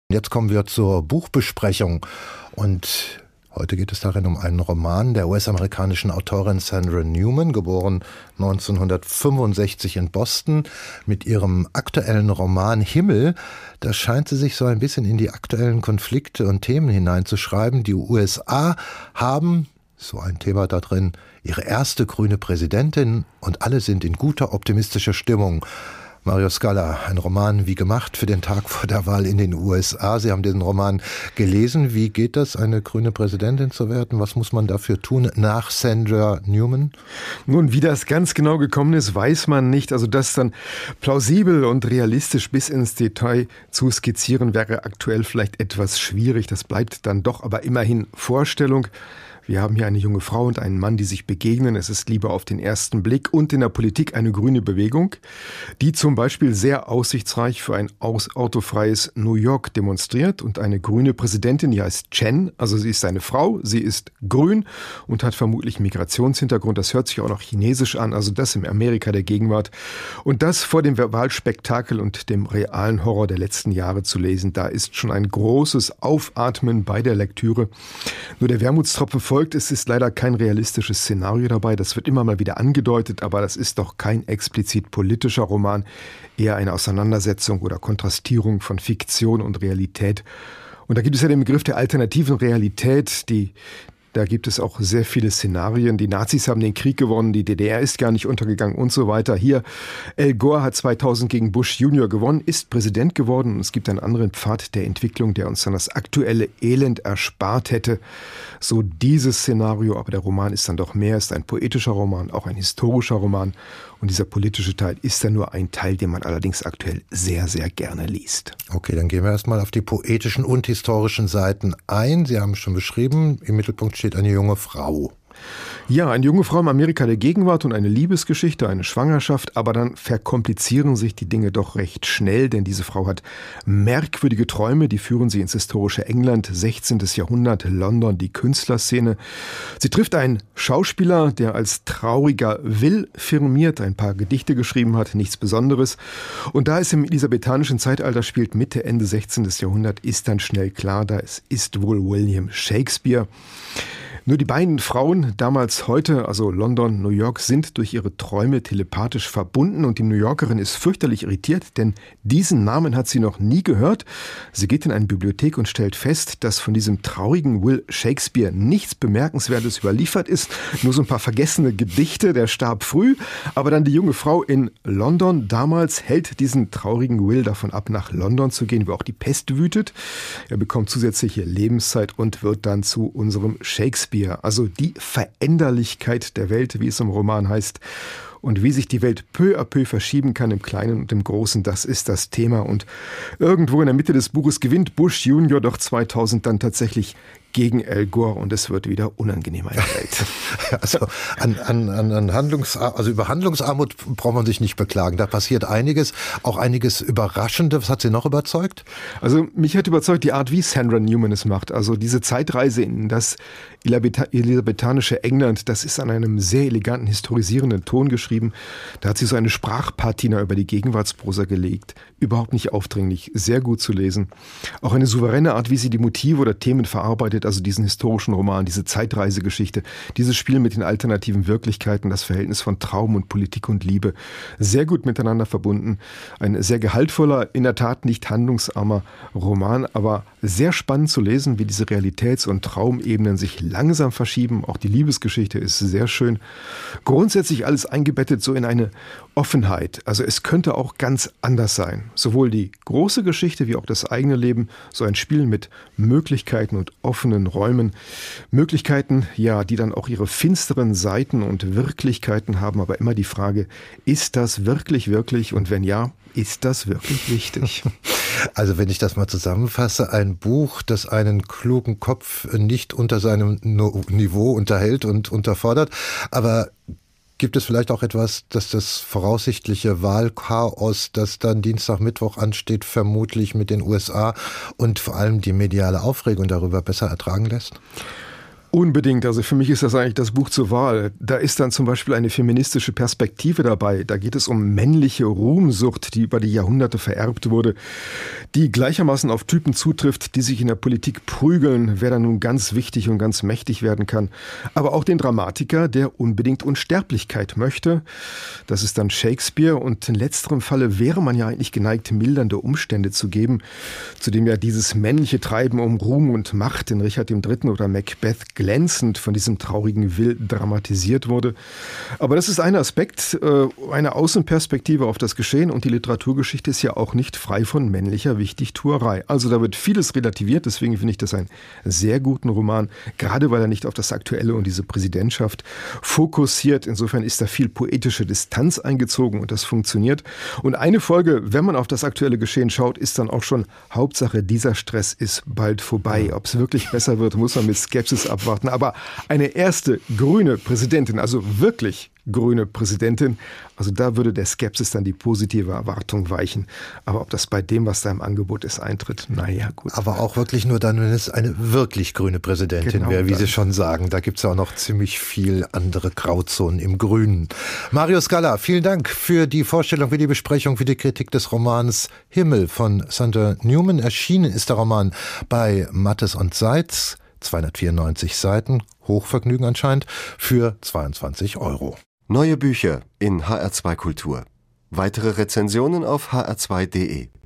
Jetzt kommen wir zur Buchbesprechung und heute geht es darin um einen Roman der US-amerikanischen Autorin Sandra Newman, geboren 1965 in Boston. Mit ihrem aktuellen Roman Himmel, da scheint sie sich so ein bisschen in die aktuellen Konflikte und Themen hineinzuschreiben. Die USA haben, so ein Thema da drin, ihre erste grüne Präsidentin und alle sind in guter, optimistischer Stimmung. Mario Scala, ein Roman wie gemacht für den Tag vor der Wahl in den USA. Sie haben diesen Roman gelesen. Wie geht das, eine grüne Präsidentin zu werden? Was muss man dafür tun nach Sandra Newman? Nun, wie das ganz genau gekommen ist, weiß man nicht. Also das dann plausibel und realistisch bis ins Detail zu skizzieren, wäre aktuell vielleicht etwas schwierig. Das bleibt dann doch aber immerhin Vorstellung. Wir haben hier eine junge Frau und einen Mann, die sich begegnen. Es ist Liebe auf den ersten Blick und in der Politik eine grüne Bewegung, die zum Beispiel sehr aussichtsreich für ein autofreies New York demonstriert. Und eine grüne Präsidentin, die heißt Chen, also sie ist eine Frau, sie ist grün und hat vermutlich Migrationshintergrund. Das hört sich auch noch chinesisch an, also das im Amerika der Gegenwart. Und das vor dem Wahlspektakel und dem realen Horror der letzten Jahre zu lesen, da ist schon ein großes Aufatmen bei der Lektüre. Nur der Wermutstropfen folgt. Es ist leider kein realistisches Szenario dabei. Das wird immer mal wieder angedeutet, aber das ist doch kein explizit politischer Roman, eher eine Auseinandersetzung oder Kontrastierung von Fiktion und Realität. Und da gibt es ja den Begriff der alternativen Realität, da gibt es auch sehr viele Szenarien. Die Nazis haben den Krieg gewonnen, die DDR ist gar nicht untergegangen und so weiter. Hier, Al Gore hat 2000 gegen Bush Junior gewonnen, ist Präsident geworden und es gibt einen anderen Pfad der Entwicklung, der uns dann das aktuelle Elend erspart hätte. So dieses Szenario, aber der Roman ist dann doch mehr, ist ein poetischer Roman, auch ein historischer Roman. Und dieser politische Teil ist dann nur ein Teil, den man allerdings aktuell sehr, sehr gerne liest. Okay, dann gehen wir erstmal auf die poetischen und historischen Seiten ein. Sie haben es schon beschrieben, im Mittelpunkt steht eine junge Frau. Ja, eine junge Frau im Amerika der Gegenwart und eine Liebesgeschichte, eine Schwangerschaft, aber dann verkomplizieren sich die Dinge doch recht schnell, denn diese Frau hat merkwürdige Träume, die führen sie ins historische England, 16. Jahrhundert, London, die Künstlerszene. Sie trifft einen Schauspieler, der als trauriger Will firmiert, ein paar Gedichte geschrieben hat, nichts Besonderes. Und da es im elisabethanischen Zeitalter spielt, Mitte, Ende 16. Jahrhundert, ist dann schnell klar, da es ist wohl William Shakespeare. Nur die beiden Frauen, damals heute, also London, New York, sind durch ihre Träume telepathisch verbunden und die New Yorkerin ist fürchterlich irritiert, denn diesen Namen hat sie noch nie gehört. Sie geht in eine Bibliothek und stellt fest, dass von diesem traurigen Will Shakespeare nichts Bemerkenswertes überliefert ist, nur so ein paar vergessene Gedichte, der starb früh, aber dann die junge Frau in London damals hält diesen traurigen Will davon ab, nach London zu gehen, wo auch die Pest wütet. Er bekommt zusätzliche Lebenszeit und wird dann zu unserem Shakespeare. Also die Veränderlichkeit der Welt, wie es im Roman heißt. Und wie sich die Welt peu à peu verschieben kann im Kleinen und im Großen, das ist das Thema. Und irgendwo in der Mitte des Buches gewinnt Bush Junior doch 2000 dann tatsächlich gegen Al Gore und es wird wieder unangenehmer in der Welt. Also über Handlungsarmut braucht man sich nicht beklagen. Da passiert einiges, auch einiges Überraschendes. Was hat Sie noch überzeugt? Also mich hat überzeugt die Art, wie Sandra Newman es macht. Also diese Zeitreise in das elisabethanische England, das ist an einem sehr eleganten, historisierenden Ton geschrieben. Da hat sie so eine Sprachpatina über die Gegenwartsprosa gelegt. Überhaupt nicht aufdringlich, sehr gut zu lesen. Auch eine souveräne Art, wie sie die Motive oder Themen verarbeitet, also diesen historischen Roman, diese Zeitreisegeschichte, dieses Spiel mit den alternativen Wirklichkeiten, das Verhältnis von Traum und Politik und Liebe, sehr gut miteinander verbunden. Ein sehr gehaltvoller, in der Tat nicht handlungsarmer Roman, aber sehr spannend zu lesen, wie diese Realitäts- und Traumebenen sich langsam verschieben. Auch die Liebesgeschichte ist sehr schön. Grundsätzlich alles eingebettet so in eine Offenheit. Also es könnte auch ganz anders sein. Sowohl die große Geschichte wie auch das eigene Leben, so ein Spiel mit Möglichkeiten und offenen Räumen. Möglichkeiten, ja, die dann auch ihre finsteren Seiten und Wirklichkeiten haben, aber immer die Frage, ist das wirklich und wenn ja, ist das wirklich wichtig? Also wenn ich das mal zusammenfasse, ein Buch, das einen klugen Kopf nicht unter seinem Niveau unterhält und unterfordert, aber gibt es vielleicht auch etwas, dass das voraussichtliche Wahlchaos, das dann Dienstag, Mittwoch ansteht, vermutlich mit den USA und vor allem die mediale Aufregung darüber besser ertragen lässt? Unbedingt. Also für mich ist das eigentlich das Buch zur Wahl. Da ist dann zum Beispiel eine feministische Perspektive dabei. Da geht es um männliche Ruhmsucht, die über die Jahrhunderte vererbt wurde, die gleichermaßen auf Typen zutrifft, die sich in der Politik prügeln, wer da nun ganz wichtig und ganz mächtig werden kann. Aber auch den Dramatiker, der unbedingt Unsterblichkeit möchte. Das ist dann Shakespeare. Und in letzterem Falle wäre man ja eigentlich geneigt, mildernde Umstände zu geben, zu dem ja dieses männliche Treiben um Ruhm und Macht in Richard III. Oder Macbeth glänzend von diesem traurigen Will dramatisiert wurde. Aber das ist ein Aspekt, eine Außenperspektive auf das Geschehen, und die Literaturgeschichte ist ja auch nicht frei von männlicher Wichtigtuerei. Also da wird vieles relativiert, deswegen finde ich das einen sehr guten Roman, gerade weil er nicht auf das Aktuelle und diese Präsidentschaft fokussiert. Insofern ist da viel poetische Distanz eingezogen und das funktioniert. Und eine Folge, wenn man auf das aktuelle Geschehen schaut, ist dann auch schon Hauptsache, dieser Stress ist bald vorbei. Ob es wirklich besser wird, muss man mit Skepsis abwarten. Aber eine erste grüne Präsidentin, also wirklich grüne Präsidentin, also da würde der Skepsis dann die positive Erwartung weichen. Aber ob das bei dem, was da im Angebot ist, eintritt, naja, gut. Aber auch wirklich nur dann, wenn es eine wirklich grüne Präsidentin wäre, wie Sie schon sagen. Da gibt es ja auch noch ziemlich viel andere Grauzonen im Grünen. Mario Scala, vielen Dank für die Vorstellung, für die Besprechung, für die Kritik des Romans Himmel von Sandra Newman. Erschienen ist der Roman bei Mattes und Seitz. 294 Seiten, Hochvergnügen anscheinend, für 22 €. Neue Bücher in HR2 Kultur. Weitere Rezensionen auf hr2.de.